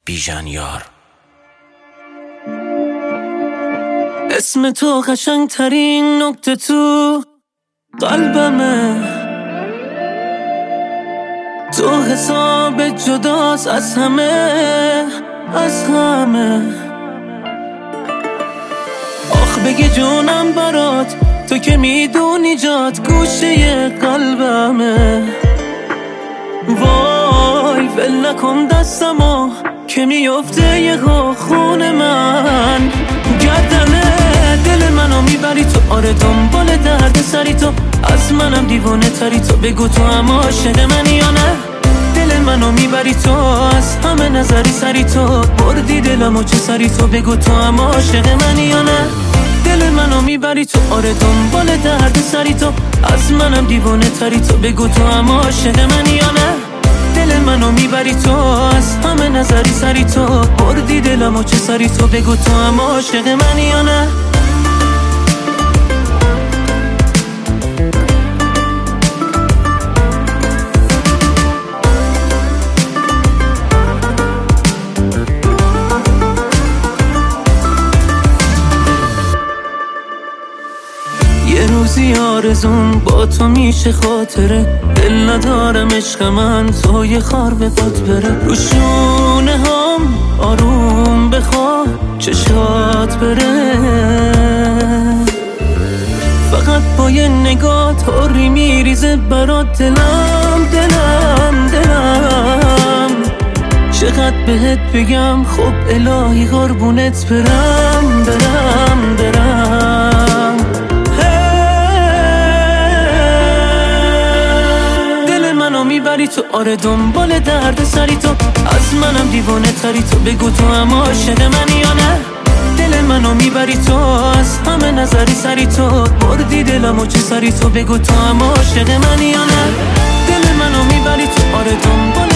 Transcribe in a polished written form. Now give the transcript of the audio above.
بیژن یار. اسم تو قشنگ ترین نکته تو قلبمه، تو حساب جداست از همه، از همه. آخ بگی جونم برات، تو که میدونی جات گوشه قلبمه. وای ول نکن دستمو که میفته یه خون من. گردنه دل منو میبری تو، آره دنبال درد سری تو، از منم دیوانه تری تو. بگو تو هم عاشق منی یا نه؟ دل منو میبری تو، از همه نظری سری تو، بردی دلمو چه سری تو. بگو تو هم عاشق منی یا نه؟ دل منو میبری تو، آره دنبال درد سری تو، از منم دیوانه تری تو. بگو تو هم عاشق منی یا نه؟ دل منو میبری تو، از همه نظری سری تو، بردی دلمو چه سری تو. بگو تو هم عاشق منی یا نه؟ یه روزی آرزون با تو میشه خاطره، دل ندارم عشق من تو یه خار به پات بره. رو شونه هم آروم بخوا چشات بره، فقط با یه نگاه طوری میریزه برات دلم دلم دلم. چقدر بهت بگم خب الهی قربونت برم برم برم. میبری تو، آره دنبال درد سری تو، از منم دیوانه تری تو. بگو تو هم عاشق منی یا نه؟ دل منو میبری تو، از همه نظری سری تو، بردی دلمو چه سری تو. بگو تو هم عاشق منی یا نه؟ دل منو میبری تو، آره دنبال